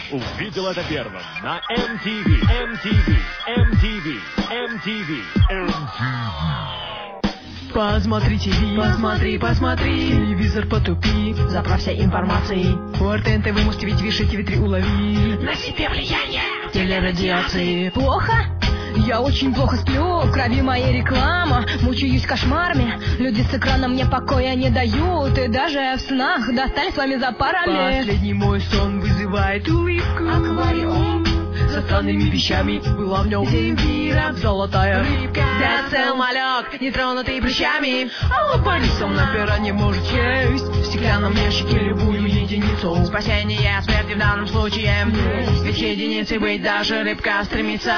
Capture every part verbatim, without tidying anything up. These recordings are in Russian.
увидел это первым на эм ти ви, эм ти ви, эм ти ви, эм ти ви, эм ти ви. Посмотри ТВ, посмотри, посмотри, телевизор потупи, заправься информацией. У эр тэ эн тэ вы можете ведь вешать, ТВ три улови. На себе влияние телерадиации. Плохо? Я очень плохо сплю, в крови моя реклама, мучаюсь кошмарами. Люди с экрана мне покоя не дают, и даже в снах достали с вами за парами. Последний мой сон вызывает улыбку. Аквариум со странными вещами была в нем Земфира, золотая рыбка. Децл малек, нетронутый прыщами. Алла Борисовна на пера не может есть. В стеклянном ящике любую единицу. Спасение смерти в данном случае. Ведь единицей быть даже рыбка стремится.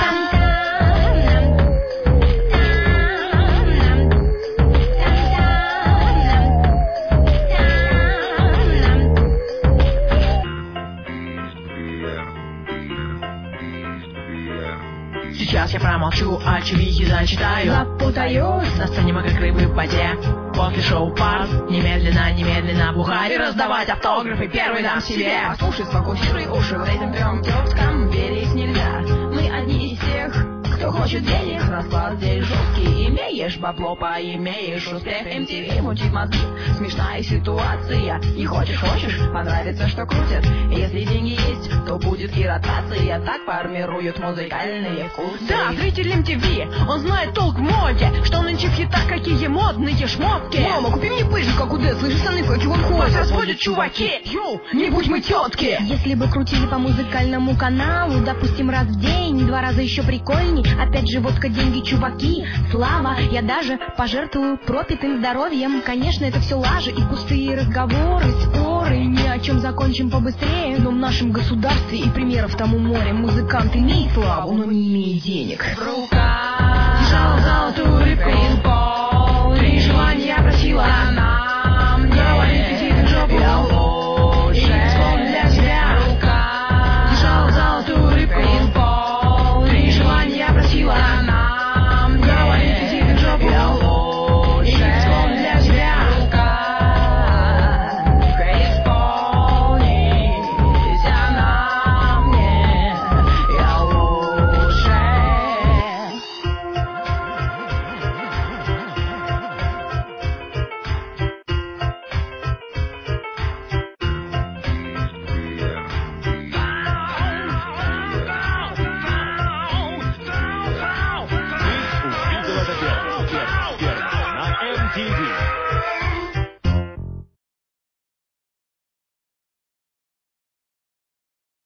Сейчас я промолчу, очевидно зачитаю. Запутаюсь на сцене мы как рыбы в воде. После шоу пар немедленно, немедленно бухать и раздавать автографы первый дам себе. Послушай, сфокусируй уши в этим трем тёткам. Верить нельзя, мы одни из тех, кто хочет денег. Расклад здесь жесткий, имеешь бабло, поимеешь успех. эм ти ви мучит мозги, смешная ситуация. Не хочешь, хочешь, понравится, что крутят. Если деньги есть, то будет и ротация. Так формируют музыкальные вкусы. Да, зритель эм ти ви, он знает толк в моде. Что нынче в хитах, какие модные шмотки. Мама, купи мне пыжик, как у Дэ, слышишь, со мной как он ходит. Вас разводят чуваки, йоу, не будь мы тетки. Если бы крутили по музыкальному каналу, допустим, раз в день, два раза еще прикольней. Опять же, водка, деньги, чуваки, слава. Я даже пожертвую пропитым здоровьем. Конечно, это все лажи и пустые разговоры, споры. Ни о чем закончим побыстрее. Но в нашем государстве и примеров тому море. Музыкант имеет славу, но не имеет денег. В руках держал золотую рыбку.